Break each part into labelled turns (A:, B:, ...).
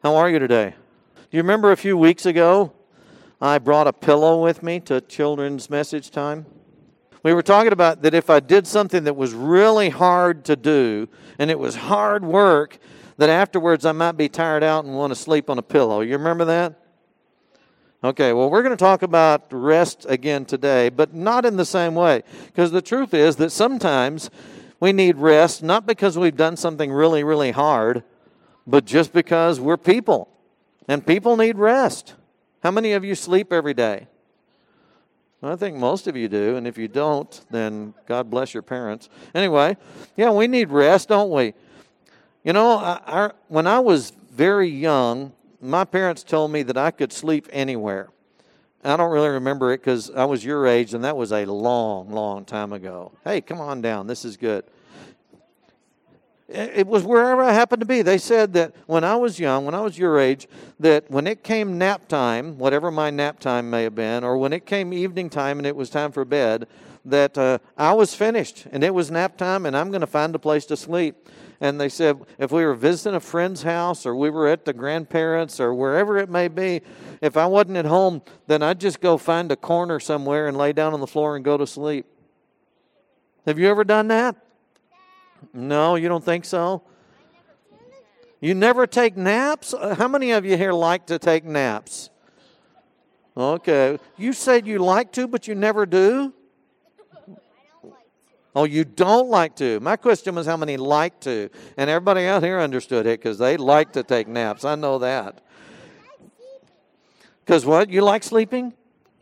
A: How are you today? Do you remember a few weeks ago, I brought a pillow with me to children's message time? We were talking about that if I did something that was really hard to do, and it was hard work, that afterwards I might be tired out and want to sleep on a pillow. You remember that? Okay, well, we're going to talk about rest again today, but not in the same way. Because the truth is that sometimes we need rest, not because we've done something really, really hard, but just because we're people, and people need rest. How many of you sleep every day? Well, I think most of you do, and if you don't, then God bless your parents. Anyway, yeah, we need rest, don't we? You know, when I was very young, my parents told me that I could sleep anywhere. I don't really remember it because I was your age, and that was a long, long time ago. Hey, come on down. This is good. It was wherever I happened to be. They said that when I was young, when I was your age, that when it came nap time, whatever my nap time may have been, or when it came evening time and it was time for bed, that I was finished and it was nap time and I'm going to find a place to sleep. And they said if we were visiting a friend's house or we were at the grandparents' or wherever it may be, if I wasn't at home, then I'd just go find a corner somewhere and lay down on the floor and go to sleep. Have you ever done that? No, you don't think so? You never take naps? How many of you here like to take naps? Okay. You said you like to, but you never do? Oh, you don't like to. My question was how many like to. And everybody out here understood it because they like to take naps. I know that. Because what? You like sleeping?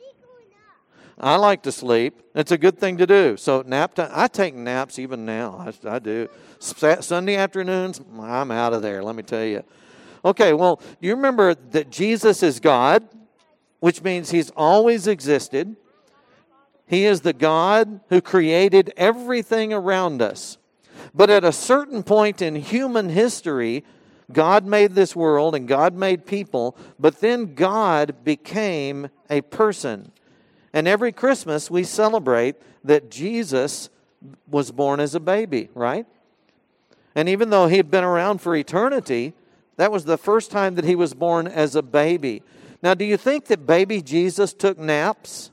A: I like to sleep. It's a good thing to do. So nap time, I take naps even now. I do. Sunday afternoons, I'm out of there, let me tell you. Okay, well, do you remember that Jesus is God, which means he's always existed. He is the God who created everything around us. But at a certain point in human history, God made this world and God made people, but then God became a person. And every Christmas we celebrate that Jesus was born as a baby, right? And even though he had been around for eternity, that was the first time that he was born as a baby. Now, do you think that baby Jesus took naps?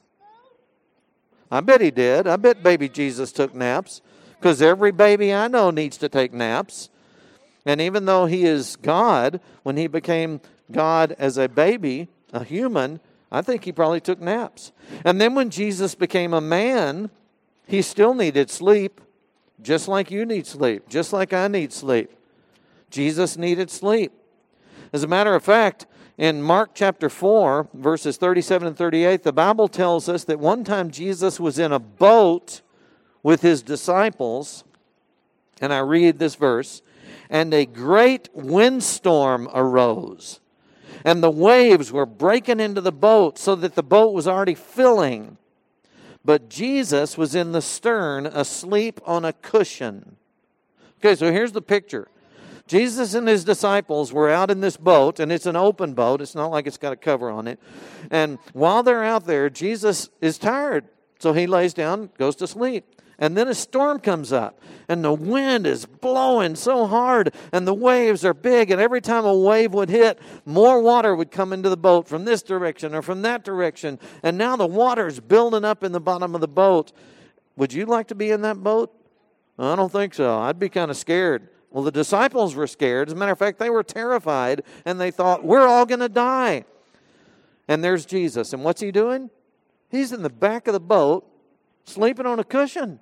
A: I bet he did. I bet baby Jesus took naps because every baby I know needs to take naps. And even though he is God, when he became God as a baby, a human, I think he probably took naps. And then when Jesus became a man, he still needed sleep, just like you need sleep, just like I need sleep. Jesus needed sleep. As a matter of fact, in Mark chapter 4, verses 37 and 38, the Bible tells us that one time Jesus was in a boat with his disciples, and I read this verse, and a great windstorm arose. And the waves were breaking into the boat so that the boat was already filling. But Jesus was in the stern, asleep on a cushion. Okay, so here's the picture. Jesus and his disciples were out in this boat, and it's an open boat. It's not like it's got a cover on it. And while they're out there, Jesus is tired. So he lays down, goes to sleep. And then a storm comes up, and the wind is blowing so hard, and the waves are big, and every time a wave would hit, more water would come into the boat from this direction or from that direction, and now the water's building up in the bottom of the boat. Would you like to be in that boat? I don't think so. I'd be kind of scared. Well, the disciples were scared. As a matter of fact, they were terrified, and they thought, we're all going to die. And there's Jesus, and what's he doing? He's in the back of the boat, sleeping on a cushion.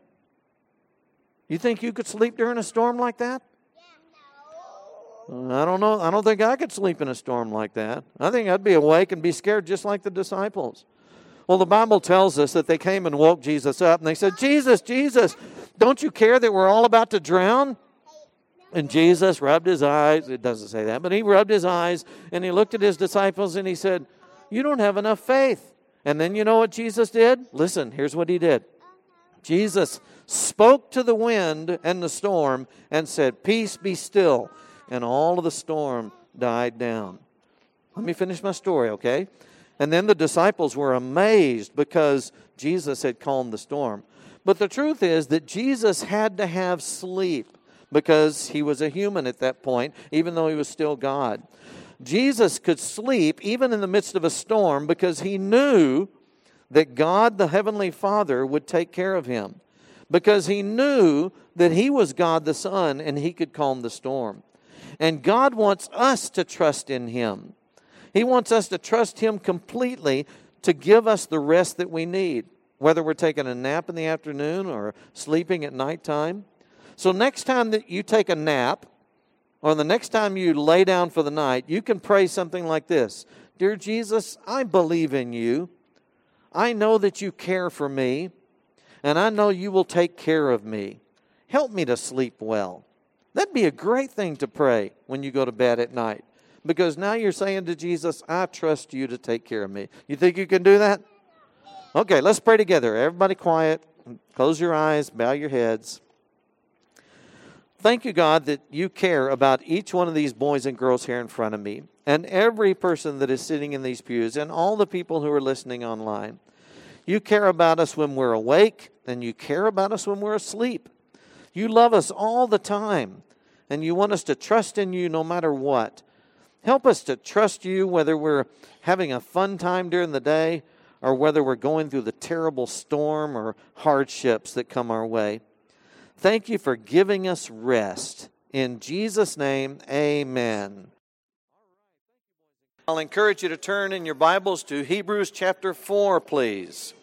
A: You think you could sleep during a storm like that? I don't know. I don't think I could sleep in a storm like that. I think I'd be awake and be scared just like the disciples. Well, the Bible tells us that they came and woke Jesus up, and they said, Jesus, Jesus, don't you care that we're all about to drown? And Jesus rubbed his eyes. It doesn't say that, but he rubbed his eyes, and he looked at his disciples, and he said, you don't have enough faith. And then you know what Jesus did? Listen, here's what he did. Jesus spoke to the wind and the storm and said, peace, be still. And all of the storm died down. Let me finish my story, okay? And then the disciples were amazed because Jesus had calmed the storm. But the truth is that Jesus had to have sleep because he was a human at that point, even though he was still God. Jesus could sleep even in the midst of a storm because he knew that God, the Heavenly Father, would take care of him. Because he knew that he was God the Son and he could calm the storm. And God wants us to trust in him. He wants us to trust him completely to give us the rest that we need, whether we're taking a nap in the afternoon or sleeping at nighttime. So next time that you take a nap, or the next time you lay down for the night, you can pray something like this. Dear Jesus, I believe in you. I know that you care for me, and I know you will take care of me. Help me to sleep well. That'd be a great thing to pray when you go to bed at night, because now you're saying to Jesus, I trust you to take care of me. You think you can do that? Okay, let's pray together. Everybody quiet. Close your eyes. Bow your heads. Thank you, God, that you care about each one of these boys and girls here in front of me, and every person that is sitting in these pews, and all the people who are listening online. You care about us when we're awake, and you care about us when we're asleep. You love us all the time, and you want us to trust in you no matter what. Help us to trust you whether we're having a fun time during the day or whether we're going through the terrible storm or hardships that come our way. Thank you for giving us rest. In Jesus' name, amen. I'll encourage you to turn in your Bibles to Hebrews chapter 4, please.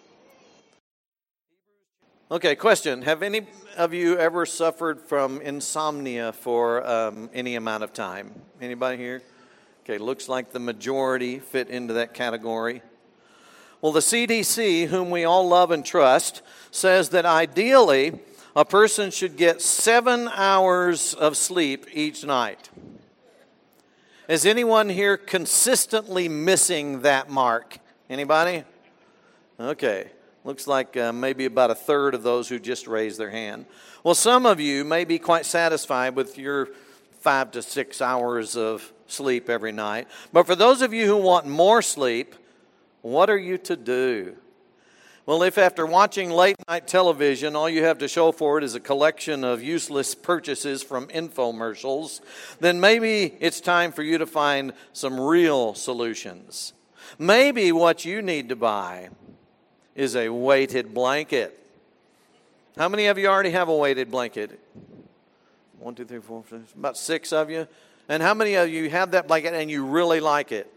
A: Okay, question. Have any of you ever suffered from insomnia for any amount of time? Anybody here? Okay, looks like the majority fit into that category. Well, the CDC, whom we all love and trust, says that ideally a person should get 7 hours of sleep each night. Is anyone here consistently missing that mark? Anybody? Okay. Looks like maybe about a third of those who just raised their hand. Well, some of you may be quite satisfied with your 5 to 6 hours of sleep every night. But for those of you who want more sleep, what are you to do? Well, if after watching late night television, all you have to show for it is a collection of useless purchases from infomercials, then maybe it's time for you to find some real solutions. Maybe what you need to buy is a weighted blanket. How many of you already have a weighted blanket? 1, 2, 3, 4, 5, about 6 of you. And how many of you have that blanket and you really like it?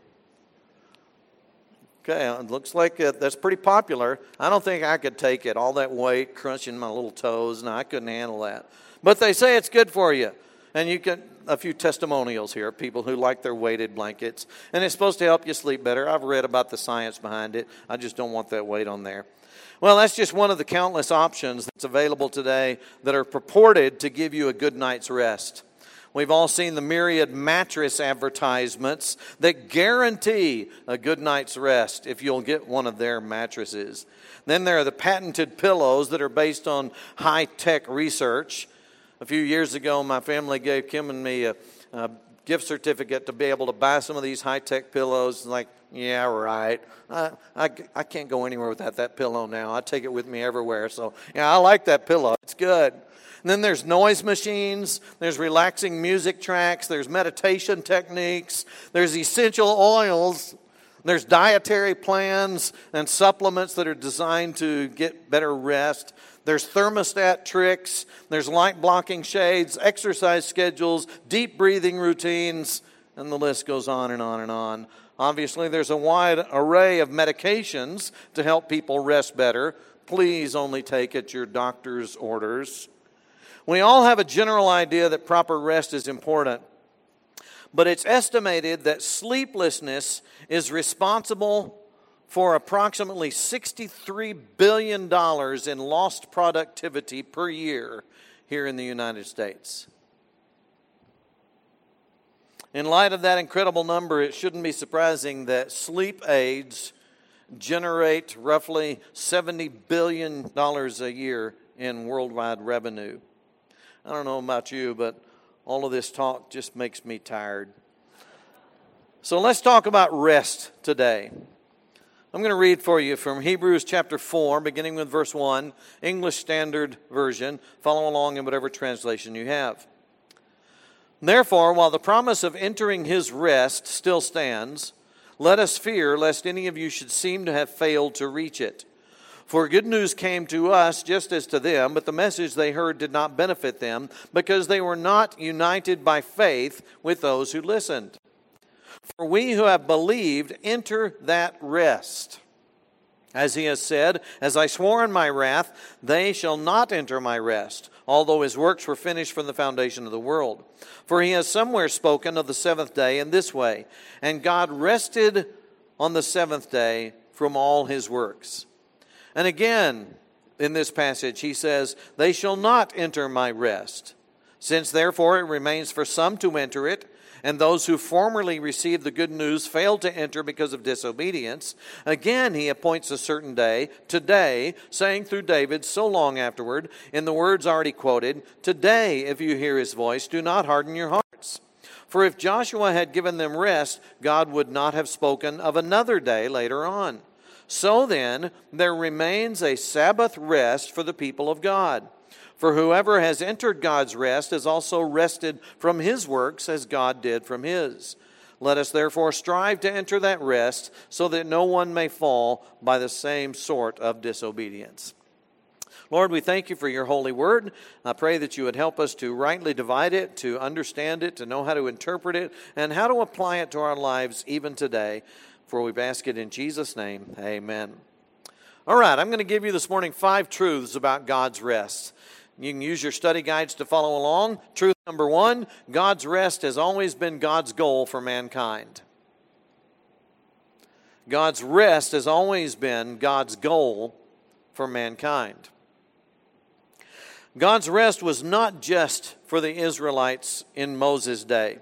A: Okay, it looks like that's pretty popular. I don't think I could take it, all that weight crunching my little toes. No, I couldn't handle that. But they say it's good for you. And you get a few testimonials here, people who like their weighted blankets. And it's supposed to help you sleep better. I've read about the science behind it. I just don't want that weight on there. Well, that's just one of the countless options that's available today that are purported to give you a good night's rest. We've all seen the myriad mattress advertisements that guarantee a good night's rest if you'll get one of their mattresses. Then there are the patented pillows that are based on high-tech research. A few years ago, my family gave Kim and me a gift certificate to be able to buy some of these high-tech pillows. Like, yeah, right. I can't go anywhere without that pillow now. I take it with me everywhere. So, yeah, I like that pillow. It's good. And then there's noise machines, there's relaxing music tracks, there's meditation techniques, there's essential oils, there's dietary plans and supplements that are designed to get better rest. There's thermostat tricks, there's light blocking shades, exercise schedules, deep breathing routines, and the list goes on and on and on. Obviously, there's a wide array of medications to help people rest better. Please only take at your doctor's orders. We all have a general idea that proper rest is important, but it's estimated that sleeplessness is responsible for approximately $63 billion in lost productivity per year here in the United States. In light of that incredible number, it shouldn't be surprising that sleep aids generate roughly $70 billion a year in worldwide revenue. I don't know about you, but all of this talk just makes me tired. So let's talk about rest today. I'm going to read for you from Hebrews chapter 4, beginning with verse 1, English Standard Version. Follow along in whatever translation you have. Therefore, while the promise of entering his rest still stands, let us fear lest any of you should seem to have failed to reach it. For good news came to us just as to them, but the message they heard did not benefit them, because they were not united by faith with those who listened. For we who have believed enter that rest. As he has said, as I swore in my wrath, they shall not enter my rest, although his works were finished from the foundation of the world. For he has somewhere spoken of the seventh day in this way, and God rested on the seventh day from all his works. And again, in this passage, he says, they shall not enter my rest. Since therefore it remains for some to enter it, and those who formerly received the good news failed to enter because of disobedience, again he appoints a certain day, today, saying through David so long afterward, in the words already quoted, today, if you hear his voice, do not harden your hearts. For if Joshua had given them rest, God would not have spoken of another day later on. So then, there remains a Sabbath rest for the people of God. For whoever has entered God's rest has also rested from his works as God did from his. Let us therefore strive to enter that rest so that no one may fall by the same sort of disobedience. Lord, we thank you for your holy word. I pray that you would help us to rightly divide it, to understand it, to know how to interpret it, and how to apply it to our lives even today. For we've asked it in Jesus' name, amen. All right, I'm going to give you this morning 5 truths about God's rest. You can use your study guides to follow along. Truth number 1, God's rest has always been God's goal for mankind. God's rest has always been God's goal for mankind. God's rest was not just for the Israelites in Moses' day.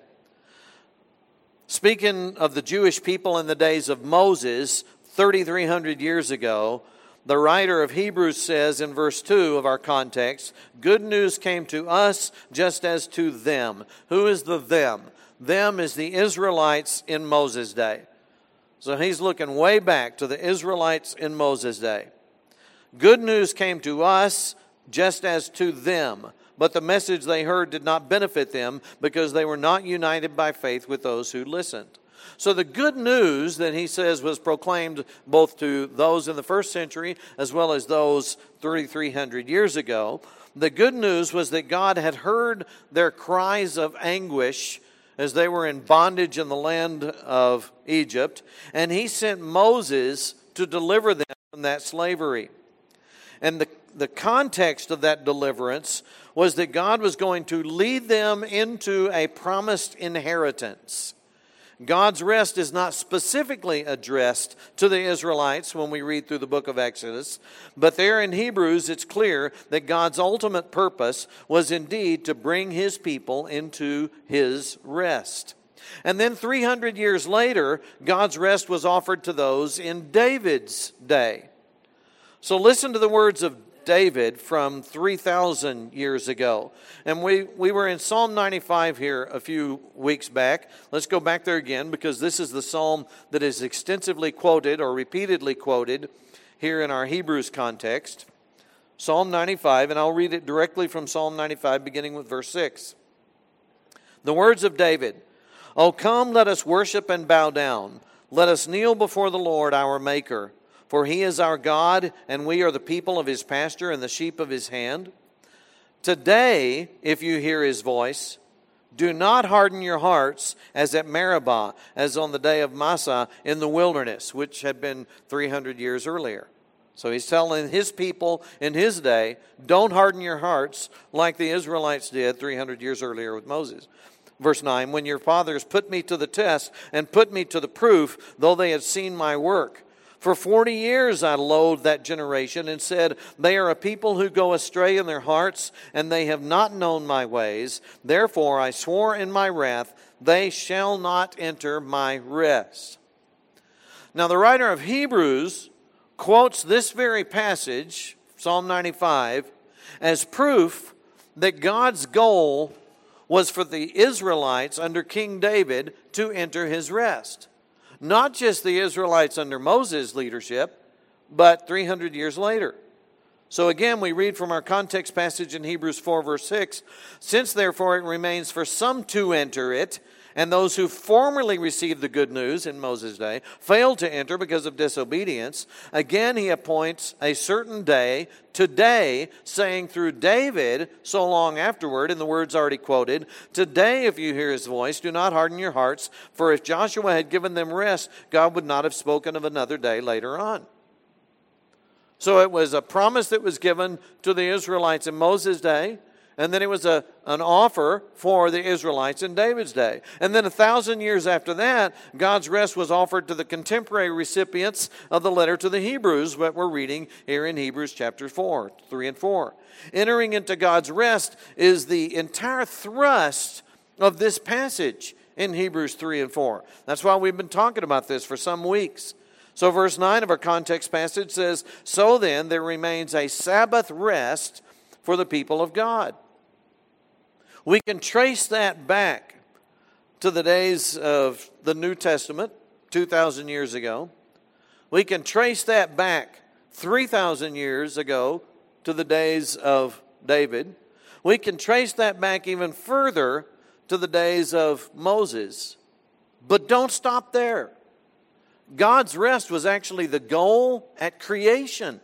A: Speaking of the Jewish people in the days of Moses, 3,300 years ago, the writer of Hebrews says in verse 2 of our context, good news came to us just as to them. Who is the them? Them is the Israelites in Moses' day. So he's looking way back to the Israelites in Moses' day. Good news came to us just as to them. But the message they heard did not benefit them because they were not united by faith with those who listened. So the good news that he says was proclaimed both to those in the first century as well as those 3,300 years ago. The good news was that God had heard their cries of anguish as they were in bondage in the land of Egypt, and he sent Moses to deliver them from that slavery. And the context of that deliverance was that God was going to lead them into a promised inheritance. God's rest is not specifically addressed to the Israelites when we read through the book of Exodus, but there in Hebrews it's clear that God's ultimate purpose was indeed to bring his people into his rest. And then 300 years later, God's rest was offered to those in David's day. So listen to the words of David from 3,000 years ago. And we were in Psalm 95 here a few weeks back. Let's go back there again because this is the psalm that is extensively quoted or repeatedly quoted here in our Hebrews context. Psalm 95, and I'll read it directly from Psalm 95 beginning with verse 6. The words of David, "O come, let us worship and bow down. Let us kneel before the Lord our Maker. For he is our God, and we are the people of his pasture and the sheep of his hand. Today, if you hear his voice, do not harden your hearts as at Meribah, as on the day of Massah in the wilderness," which had been 300 years earlier. So he's telling his people in his day, don't harden your hearts like the Israelites did 300 years earlier with Moses. Verse 9, "When your fathers put me to the test and put me to the proof, though they had seen my work. For 40 years I loathed that generation and said, they are a people who go astray in their hearts, and they have not known my ways. Therefore I swore in my wrath, they shall not enter my rest." Now the writer of Hebrews quotes this very passage, Psalm 95, as proof that God's goal was for the Israelites under King David to enter his rest. Not just the Israelites under Moses' leadership, but 300 years later. So again, we read from our context passage in Hebrews 4, verse 6, "Since therefore it remains for some to enter it, and those who formerly received the good news in Moses' day failed to enter because of disobedience, again he appoints a certain day, today, saying through David so long afterward," in the words already quoted, "Today if you hear his voice, do not harden your hearts, for if Joshua had given them rest, God would not have spoken of another day later on." So it was a promise that was given to the Israelites in Moses' day, and then it was an offer for the Israelites in David's day. And then 1,000 years after that, God's rest was offered to the contemporary recipients of the letter to the Hebrews, what we're reading here in Hebrews chapter 4, 3 and 4. Entering into God's rest is the entire thrust of this passage in Hebrews 3 and 4. That's why we've been talking about this for some weeks. So verse 9 of our context passage says, "So then there remains a Sabbath rest for the people of God." We can trace that back to the days of the New Testament, 2,000 years ago. We can trace that back 3,000 years ago to the days of David. We can trace that back even further to the days of Moses. But don't stop there. God's rest was actually the goal at creation.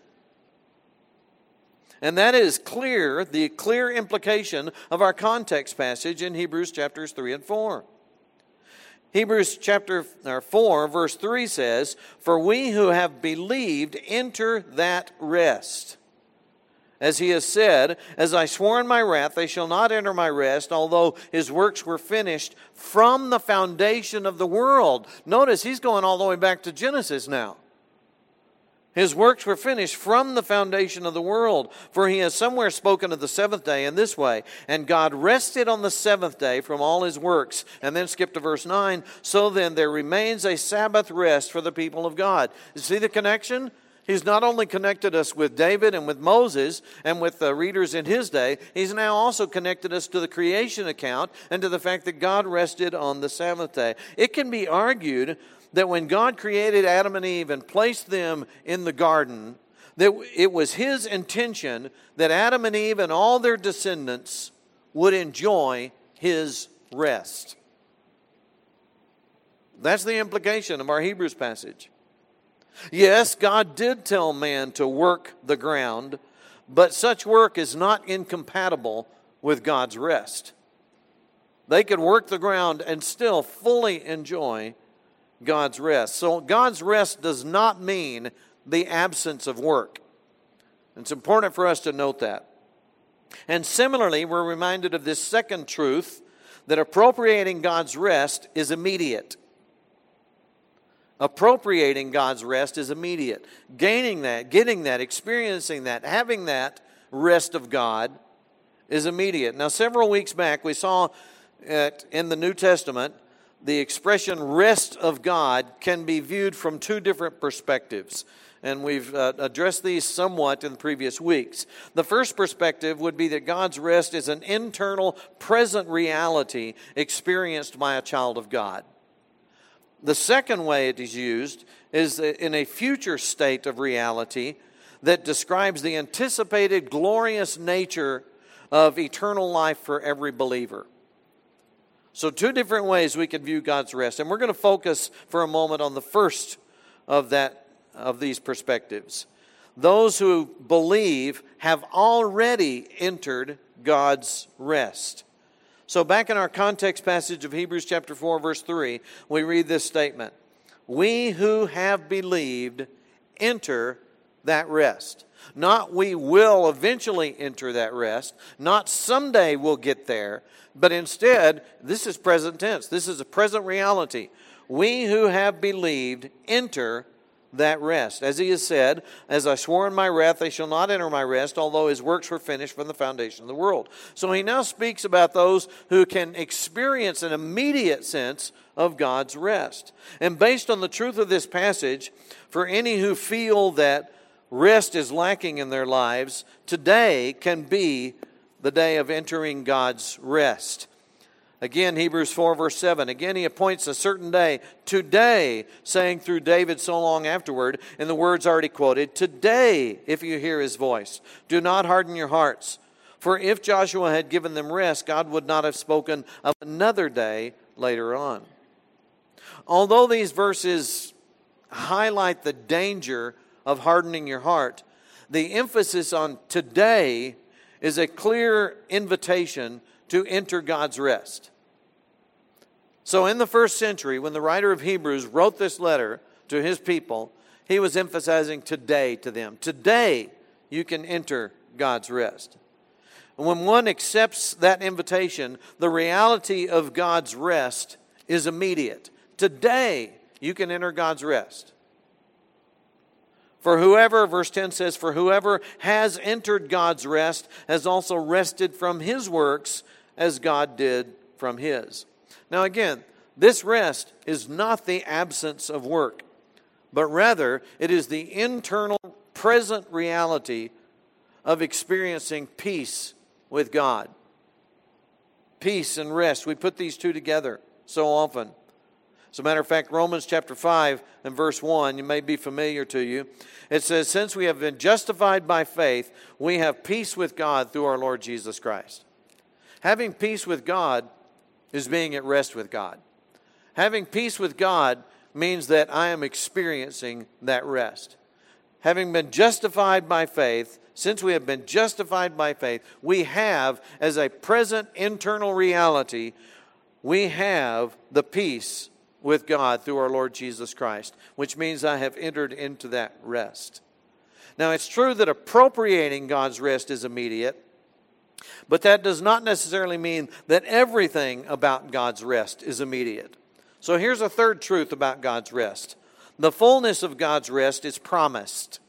A: And that is clear, the clear implication of our context passage in Hebrews chapters 3 and 4. Hebrews chapter 4, verse 3 says, "For we who have believed enter that rest. As he has said, as I swore in my wrath, they shall not enter my rest, although his works were finished from the foundation of the world." Notice he's going all the way back to Genesis now. His works were finished from the foundation of the world. For he has somewhere spoken of the seventh day in this way, "And God rested on the seventh day from all his works." And then skip to verse 9. "So then there remains a Sabbath rest for the people of God." You see the connection? He's not only connected us with David and with Moses and with the readers in his day, he's now also connected us to the creation account and to the fact that God rested on the Sabbath day. It can be argued that when God created Adam and Eve and placed them in the garden, that it was his intention that Adam and Eve and all their descendants would enjoy his rest. That's the implication of our Hebrews passage. Yes, God did tell man to work the ground, but such work is not incompatible with God's rest. They could work the ground and still fully enjoy God's rest. So God's rest does not mean the absence of work. It's important for us to note that. And similarly, we're reminded of this second truth, that appropriating God's rest is immediate. Appropriating God's rest is immediate. Gaining that, getting that, experiencing that, having that rest of God is immediate. Now, several weeks back, we saw in the New Testament, the expression rest of God can be viewed from two different perspectives. And we've addressed these somewhat in the previous weeks. The first perspective would be that God's rest is an internal, present reality experienced by a child of God. The second way it is used is in a future state of reality that describes the anticipated glorious nature of eternal life for every believer. So two different ways we can view God's rest. And we're going to focus for a moment on the first of these perspectives. Those who believe have already entered God's rest. So back in our context passage of Hebrews chapter 4, verse 3, we read this statement: "We who have believed enter that rest." Not we will eventually enter that rest, not someday we'll get there, but instead, this is present tense. This is a present reality. We who have believed enter that rest. As he has said, "As I swore in my wrath, they shall not enter my rest, although his works were finished from the foundation of the world." So he now speaks about those who can experience an immediate sense of God's rest. And based on the truth of this passage, for any who feel that rest is lacking in their lives, today can be the day of entering God's rest. Again, Hebrews 4, verse 7. Again, he appoints a certain day, today, saying through David so long afterward, in the words already quoted, today, if you hear his voice, do not harden your hearts. For if Joshua had given them rest, God would not have spoken of another day later on. Although these verses highlight the danger of hardening your heart, the emphasis on today is a clear invitation to enter God's rest. So in the first century, when the writer of Hebrews wrote this letter to his people, he was emphasizing today to them. Today, you can enter God's rest. And when one accepts that invitation, the reality of God's rest is immediate. Today, you can enter God's rest. For whoever, verse 10 says, for whoever has entered God's rest has also rested from his works as God did from his. Now again, this rest is not the absence of work, but rather it is the internal present reality of experiencing peace with God. Peace and rest. We put these two together so often. As a matter of fact, Romans chapter 5 and verse 1, you may be familiar to you. It says, since we have been justified by faith, we have peace with God through our Lord Jesus Christ. Having peace with God is being at rest with God. Having peace with God means that I am experiencing that rest. Having been justified by faith, since we have been justified by faith, we have, as a present internal reality, we have the peace with God through our Lord Jesus Christ, which means I have entered into that rest. Now, it's true that appropriating God's rest is immediate, but that does not necessarily mean that everything about God's rest is immediate. So here's a third truth about God's rest. The fullness of God's rest is promised.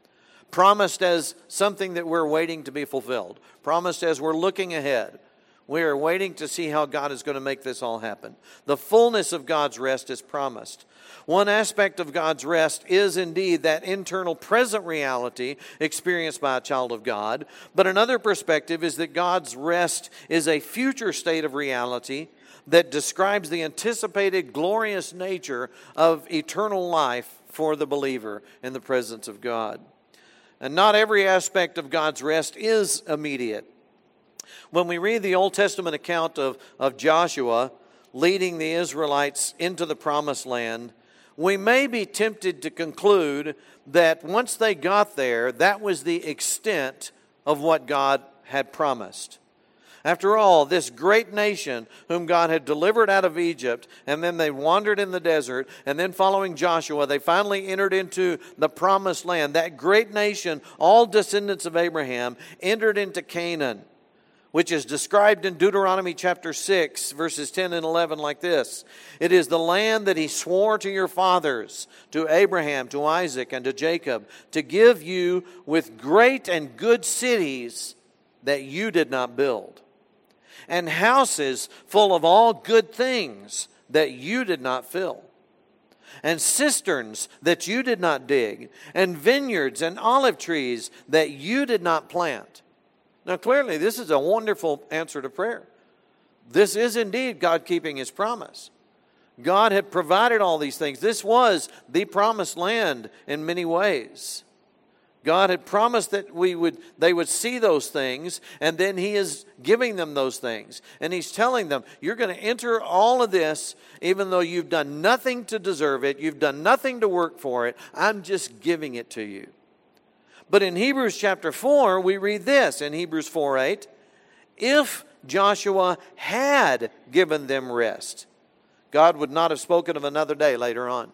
A: Promised as something that we're waiting to be fulfilled. Promised as we're looking ahead. We are waiting to see how God is going to make this all happen. The fullness of God's rest is promised. One aspect of God's rest is indeed that internal present reality experienced by a child of God. But another perspective is that God's rest is a future state of reality that describes the anticipated glorious nature of eternal life for the believer in the presence of God. And not every aspect of God's rest is immediate. When we read the Old Testament account of Joshua leading the Israelites into the promised land, we may be tempted to conclude that once they got there, that was the extent of what God had promised. After all, this great nation whom God had delivered out of Egypt, and then they wandered in the desert, and then following Joshua, they finally entered into the promised land. That great nation, all descendants of Abraham, entered into Canaan, which is described in Deuteronomy chapter 6, verses 10 and 11 like this. It is the land that he swore to your fathers, to Abraham, to Isaac, and to Jacob, to give you with great and good cities that you did not build, and houses full of all good things that you did not fill, and cisterns that you did not dig, and vineyards and olive trees that you did not plant. Now, clearly, this is a wonderful answer to prayer. This is indeed God keeping his promise. God had provided all these things. This was the promised land in many ways. God had promised that they would see those things, and then he is giving them those things. And he's telling them, you're going to enter all of this, even though you've done nothing to deserve it, you've done nothing to work for it, I'm just giving it to you. But in Hebrews chapter 4, we read this, in Hebrews 4:8, if Joshua had given them rest, God would not have spoken of another day later on.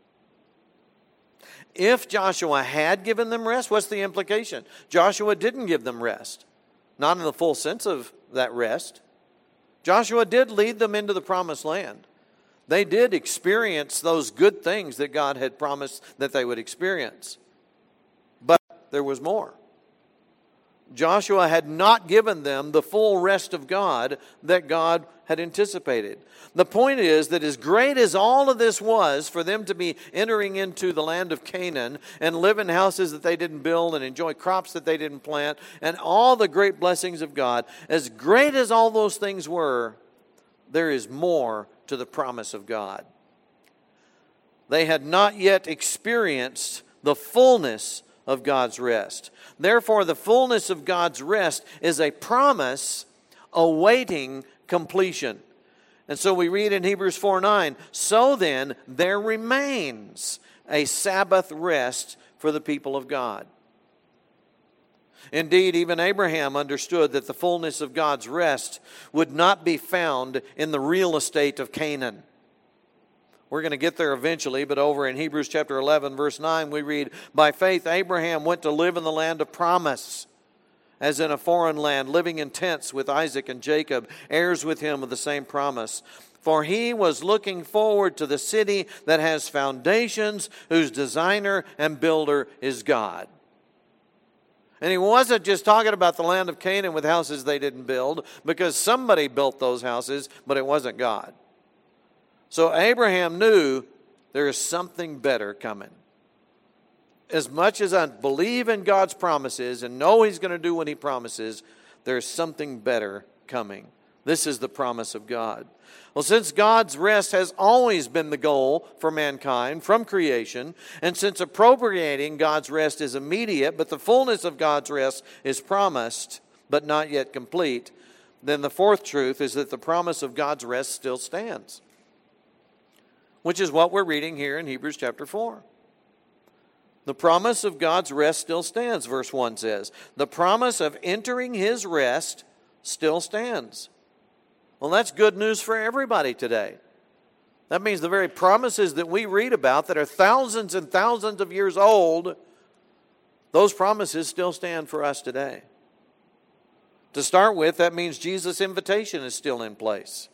A: If Joshua had given them rest, what's the implication? Joshua didn't give them rest. Not in the full sense of that rest. Joshua did lead them into the promised land. They did experience those good things that God had promised that they would experience. But there was more. Joshua had not given them the full rest of God that God had anticipated. The point is that as great as all of this was for them to be entering into the land of Canaan and live in houses that they didn't build and enjoy crops that they didn't plant and all the great blessings of God, as great as all those things were, there is more to the promise of God. They had not yet experienced the fullness of God's rest. Therefore, the fullness of God's rest is a promise awaiting completion. And so we read in Hebrews 4:9, so then there remains a Sabbath rest for the people of God. Indeed, even Abraham understood that the fullness of God's rest would not be found in the real estate of Canaan. We're going to get there eventually, but over in Hebrews chapter 11, verse 9, we read, by faith Abraham went to live in the land of promise, as in a foreign land, living in tents with Isaac and Jacob, heirs with him of the same promise. For he was looking forward to the city that has foundations, whose designer and builder is God. And he wasn't just talking about the land of Canaan with houses they didn't build, because somebody built those houses, but it wasn't God. So Abraham knew there is something better coming. As much as I believe in God's promises and know He's going to do what He promises, there's something better coming. This is the promise of God. Well, since God's rest has always been the goal for mankind from creation, and since appropriating God's rest is immediate, but the fullness of God's rest is promised, but not yet complete, then the fourth truth is that the promise of God's rest still stands, which is what we're reading here in Hebrews chapter 4. The promise of God's rest still stands, verse 1 says. The promise of entering His rest still stands. Well, that's good news for everybody today. That means the very promises that we read about that are thousands and thousands of years old, those promises still stand for us today. To start with, that means Jesus' invitation is still in place.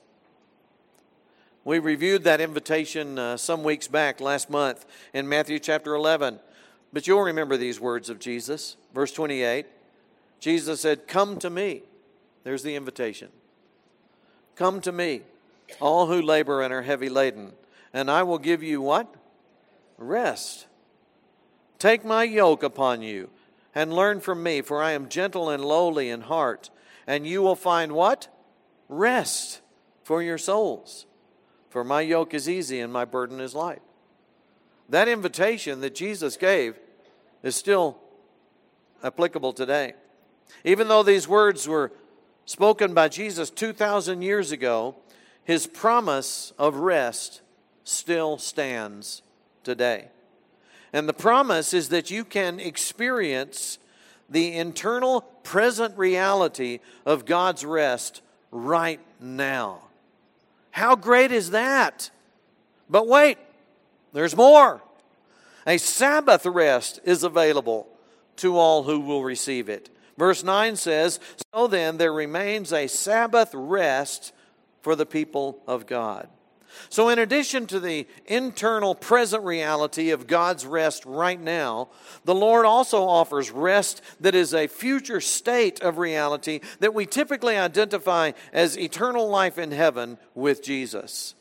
A: We reviewed that invitation some weeks back, last month, in Matthew chapter 11. But you'll remember these words of Jesus. Verse 28, Jesus said, come to me. There's the invitation. Come to me, all who labor and are heavy laden, and I will give you what? Rest. Take my yoke upon you and learn from me, for I am gentle and lowly in heart, and you will find what? Rest for your souls. For my yoke is easy and my burden is light. That invitation that Jesus gave is still applicable today. Even though these words were spoken by Jesus 2,000 years ago, His promise of rest still stands today. And the promise is that you can experience the internal present reality of God's rest right now. How great is that? But wait, there's more. A Sabbath rest is available to all who will receive it. Verse 9 says, so then there remains a Sabbath rest for the people of God. So in addition to the internal present reality of God's rest right now, the Lord also offers rest that is a future state of reality that we typically identify as eternal life in heaven with Jesus.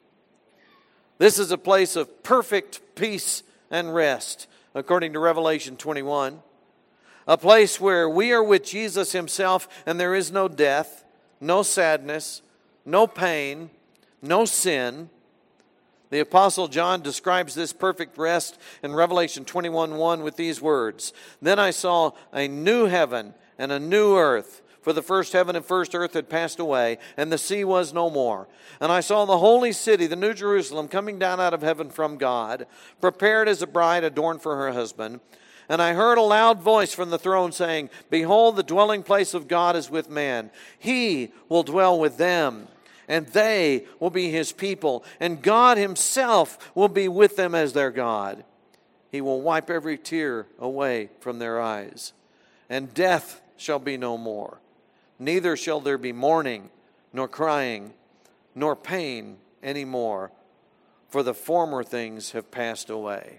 A: This is a place of perfect peace and rest, according to Revelation 21. A place where we are with Jesus Himself and there is no death, no sadness, no pain, no sin. The Apostle John describes this perfect rest in Revelation 21:1 with these words. Then I saw a new heaven and a new earth, for the first heaven and first earth had passed away, and the sea was no more. And I saw the holy city, the New Jerusalem, coming down out of heaven from God, prepared as a bride adorned for her husband. And I heard a loud voice from the throne saying, behold, the dwelling place of God is with man. He will dwell with them, and they will be His people. And God Himself will be with them as their God. He will wipe every tear away from their eyes. And death shall be no more. Neither shall there be mourning, nor crying, nor pain any more, for the former things have passed away.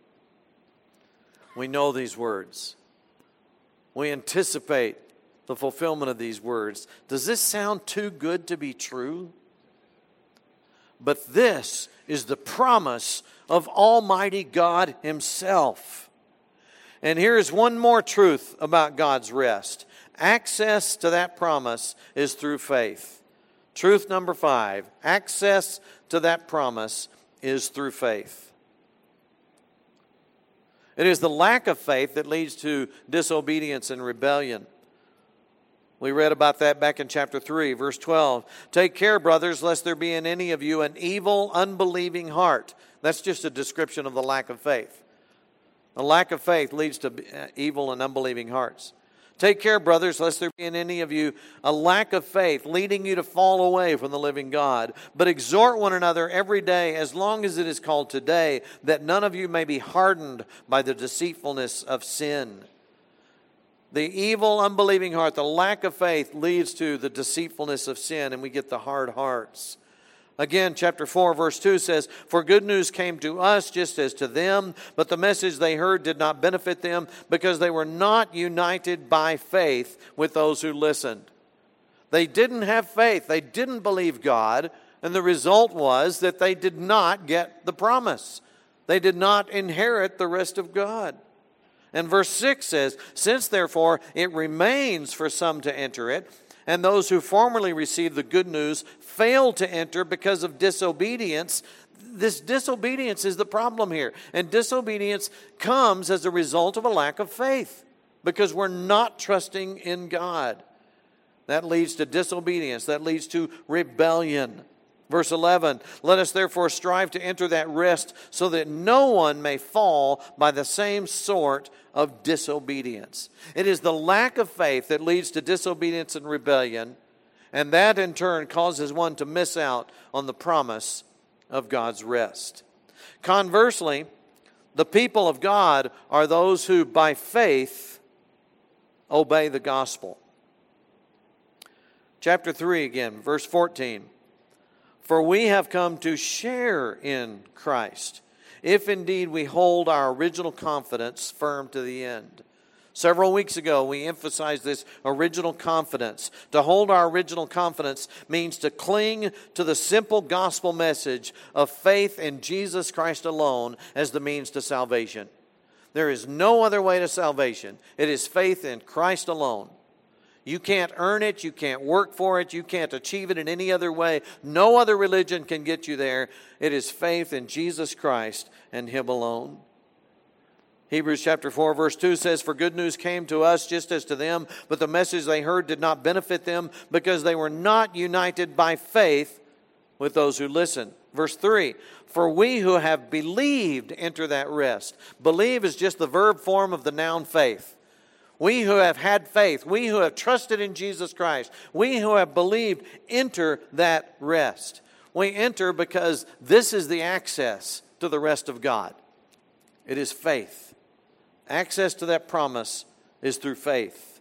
A: We know these words. We anticipate the fulfillment of these words. Does this sound too good to be true? But this is the promise of Almighty God Himself. And here is one more truth about God's rest. Access to that promise is through faith. Truth number 5, access to that promise is through faith. It is the lack of faith that leads to disobedience and rebellion. We read about that back in chapter 3, verse 12. Take care, brothers, lest there be in any of you an evil, unbelieving heart. That's just a description of the lack of faith. The lack of faith leads to evil and unbelieving hearts. Take care, brothers, lest there be in any of you a lack of faith, leading you to fall away from the living God. But exhort one another every day, as long as it is called today, that none of you may be hardened by the deceitfulness of sin. The evil, unbelieving heart, the lack of faith leads to the deceitfulness of sin, and we get the hard hearts. Again, chapter 4, verse 2 says, For good news came to us just as to them, but the message they heard did not benefit them because they were not united by faith with those who listened. They didn't have faith. They didn't believe God, and the result was that they did not get the promise. They did not inherit the rest of God. And verse 6 says, Since therefore it remains for some to enter it, and those who formerly received the good news failed to enter because of disobedience. This disobedience is the problem here. And disobedience comes as a result of a lack of faith because we're not trusting in God. That leads to disobedience. That leads to rebellion. Verse 11, Let us therefore strive to enter that rest so that no one may fall by the same sort of disobedience. It is the lack of faith that leads to disobedience and rebellion, and that in turn causes one to miss out on the promise of God's rest. Conversely, the people of God are those who by faith obey the gospel. Chapter 3 again, verse 14. For we have come to share in Christ, if indeed we hold our original confidence firm to the end. Several weeks ago, we emphasized this original confidence. To hold our original confidence means to cling to the simple gospel message of faith in Jesus Christ alone as the means to salvation. There is no other way to salvation. It is faith in Christ alone. You can't earn it. You can't work for it. You can't achieve it in any other way. No other religion can get you there. It is faith in Jesus Christ and Him alone. Hebrews chapter 4 verse 2 says, For good news came to us just as to them, but the message they heard did not benefit them because they were not united by faith with those who listened. Verse 3, For we who have believed enter that rest. Believe is just the verb form of the noun faith. We who have had faith, we who have trusted in Jesus Christ, we who have believed, enter that rest. We enter because this is the access to the rest of God. It is faith. Access to that promise is through faith.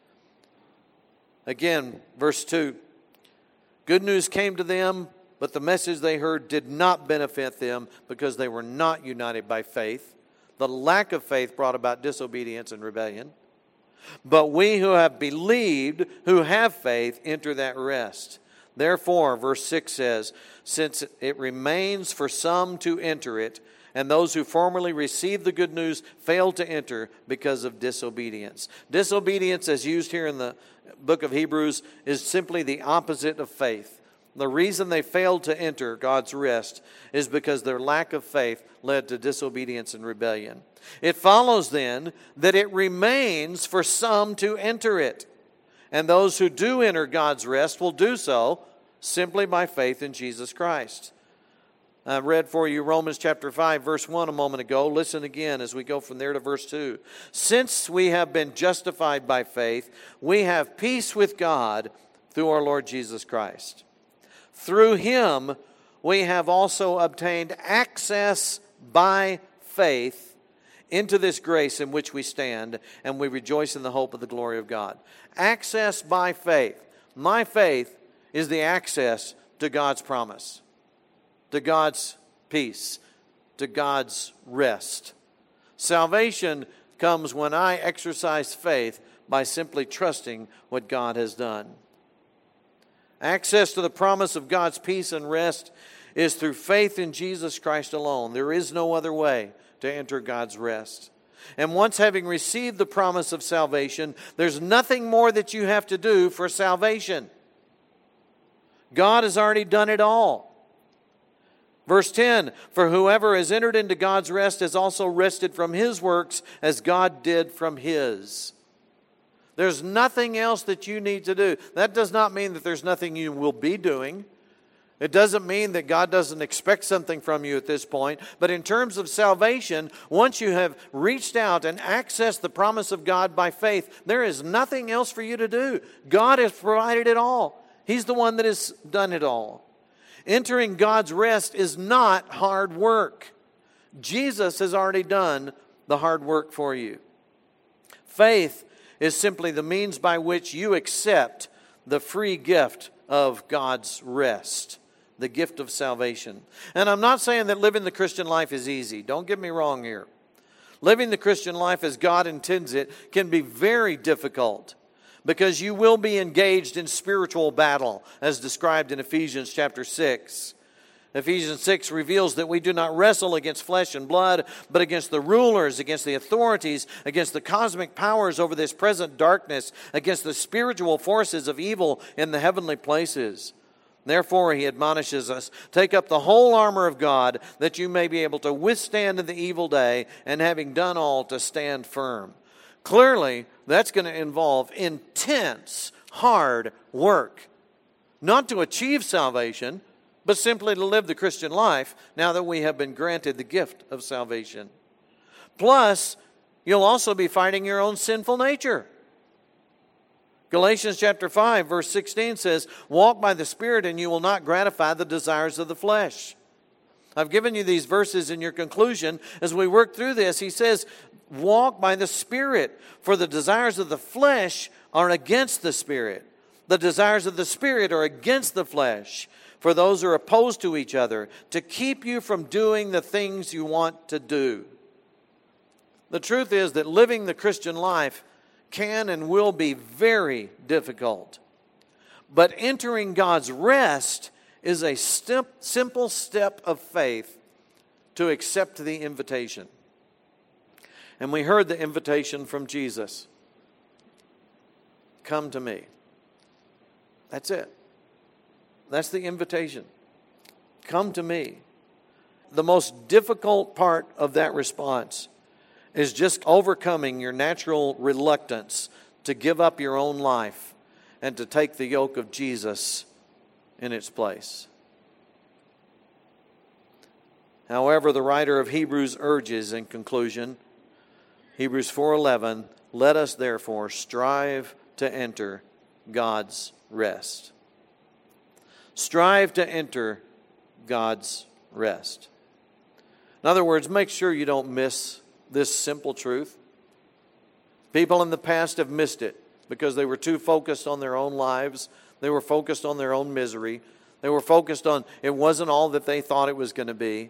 A: Again, verse 2. Good news came to them, but the message they heard did not benefit them because they were not united by faith. The lack of faith brought about disobedience and rebellion. But we who have believed, who have faith, enter that rest. Therefore, verse 6 says, Since it remains for some to enter it, and those who formerly received the good news failed to enter because of disobedience. Disobedience, as used here in the book of Hebrews, is simply the opposite of faith. The reason they failed to enter God's rest is because their lack of faith led to disobedience and rebellion. It follows then that it remains for some to enter it. And those who do enter God's rest will do so simply by faith in Jesus Christ. I read for you Romans chapter 5, verse 1 a moment ago. Listen again as we go from there to verse 2. Since we have been justified by faith, we have peace with God through our Lord Jesus Christ. Through Him, we have also obtained access by faith into this grace in which we stand, and we rejoice in the hope of the glory of God. Access by faith. My faith is the access to God's promise, to God's peace, to God's rest. Salvation comes when I exercise faith by simply trusting what God has done. Access to the promise of God's peace and rest is through faith in Jesus Christ alone. There is no other way to enter God's rest. And once having received the promise of salvation, there's nothing more that you have to do for salvation. God has already done it all. Verse 10, for whoever has entered into God's rest has also rested from his works as God did from his. There's nothing else that you need to do. That does not mean that there's nothing you will be doing. It doesn't mean that God doesn't expect something from you at this point. But in terms of salvation, once you have reached out and accessed the promise of God by faith, there is nothing else for you to do. God has provided it all. He's the one that has done it all. Entering God's rest is not hard work. Jesus has already done the hard work for you. Faith is simply the means by which you accept the free gift of God's rest, the gift of salvation. And I'm not saying that living the Christian life is easy. Don't get me wrong here. Living the Christian life as God intends it can be very difficult, because you will be engaged in spiritual battle, as described in Ephesians chapter 6. Ephesians 6 reveals that we do not wrestle against flesh and blood, but against the rulers, against the authorities, against the cosmic powers over this present darkness, against the spiritual forces of evil in the heavenly places. Therefore, he admonishes us, take up the whole armor of God, that you may be able to withstand in the evil day, and having done all, to stand firm. Clearly, that's going to involve intense, hard work. Not to achieve salvation, but simply to live the Christian life now that we have been granted the gift of salvation. Plus, you'll also be fighting your own sinful nature. Galatians chapter 5, verse 16 says, walk by the Spirit and you will not gratify the desires of the flesh. I've given you these verses in your conclusion. As we work through this, he says, walk by the Spirit, for the desires of the flesh are against the Spirit. The desires of the Spirit are against the flesh, for those are opposed to each other, to keep you from doing the things you want to do. The truth is that living the Christian life can and will be very difficult. But entering God's rest is a simple step of faith to accept the invitation. And we heard the invitation from Jesus. Come to me. That's it. That's the invitation. Come to me. The most difficult part of that response is just overcoming your natural reluctance to give up your own life and to take the yoke of Jesus in its place. However, the writer of Hebrews urges in conclusion, Hebrews 4:11, let us therefore strive to enter God's rest. Strive to enter God's rest. In other words, make sure you don't miss this simple truth. People in the past have missed it because they were too focused on their own lives. They were focused on their own misery. They were focused on it wasn't all that they thought it was going to be.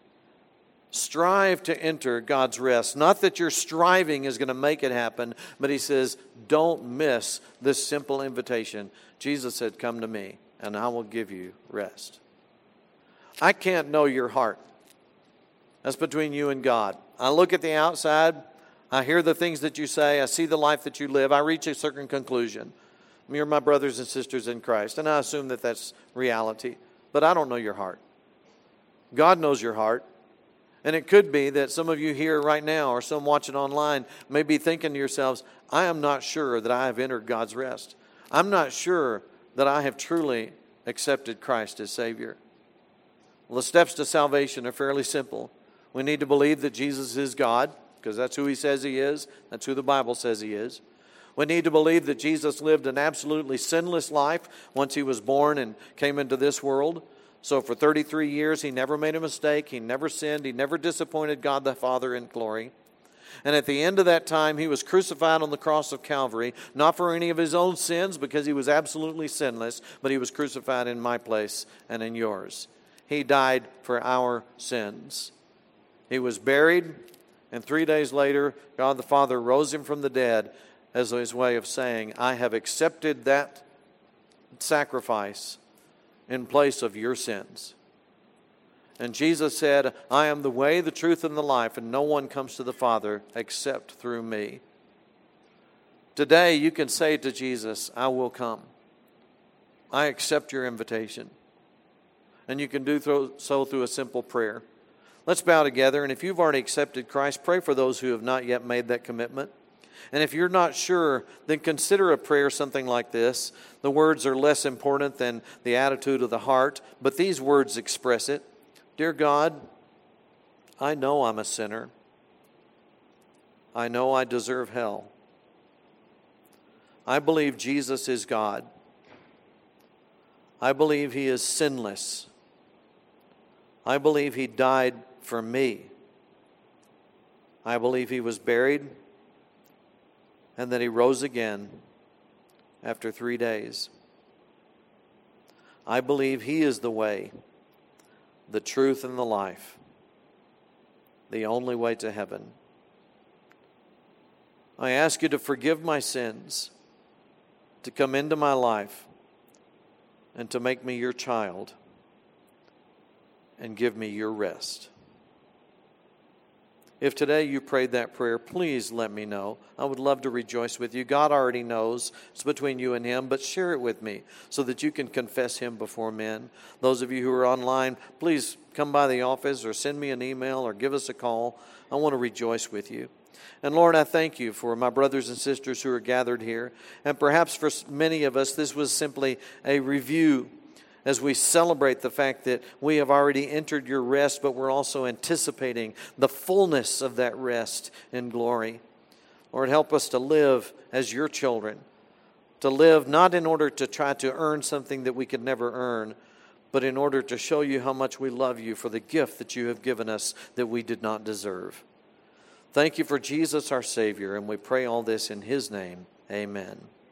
A: Strive to enter God's rest. Not that your striving is going to make it happen, but he says, don't miss this simple invitation. Jesus said, come to me, and I will give you rest. I can't know your heart. That's between you and God. I look at the outside. I hear the things that you say. I see the life that you live. I reach a certain conclusion. You're my brothers and sisters in Christ, and I assume that that's reality. But I don't know your heart. God knows your heart. And it could be that some of you here right now or some watching online may be thinking to yourselves, I am not sure that I have entered God's rest. I'm not sure that I have truly accepted Christ as Savior. Well, the steps to salvation are fairly simple. We need to believe that Jesus is God, because that's who he says he is. That's who the Bible says he is. We need to believe that Jesus lived an absolutely sinless life once he was born and came into this world. So for 33 years, he never made a mistake. He never sinned. He never disappointed God the Father in glory. And at the end of that time, he was crucified on the cross of Calvary, not for any of his own sins, because he was absolutely sinless, but he was crucified in my place and in yours. He died for our sins. He was buried, and 3 days later, God the Father rose him from the dead as his way of saying, I have accepted that sacrifice in place of your sins. And Jesus said, I am the way, the truth, and the life, and no one comes to the Father except through me. Today you can say to Jesus, I will come. I accept your invitation. And you can do so through a simple prayer. Let's bow together, and if you've already accepted Christ, pray for those who have not yet made that commitment. And if you're not sure, then consider a prayer something like this. The words are less important than the attitude of the heart, but these words express it. Dear God, I know I'm a sinner. I know I deserve hell. I believe Jesus is God. I believe He is sinless. I believe He died for me. I believe He was buried and that He rose again after 3 days. I believe He is the way, the truth, and the life, the only way to heaven. I ask you to forgive my sins, to come into my life, and to make me your child and give me your rest. If today you prayed that prayer, please let me know. I would love to rejoice with you. God already knows. It's between you and Him, but share it with me so that you can confess Him before men. Those of you who are online, please come by the office or send me an email or give us a call. I want to rejoice with you. And Lord, I thank you for my brothers and sisters who are gathered here. And perhaps for many of us, this was simply a review as we celebrate the fact that we have already entered your rest, but we're also anticipating the fullness of that rest in glory. Lord, help us to live as your children, to live not in order to try to earn something that we could never earn, but in order to show you how much we love you for the gift that you have given us that we did not deserve. Thank you for Jesus, our Savior, and we pray all this in His name. Amen.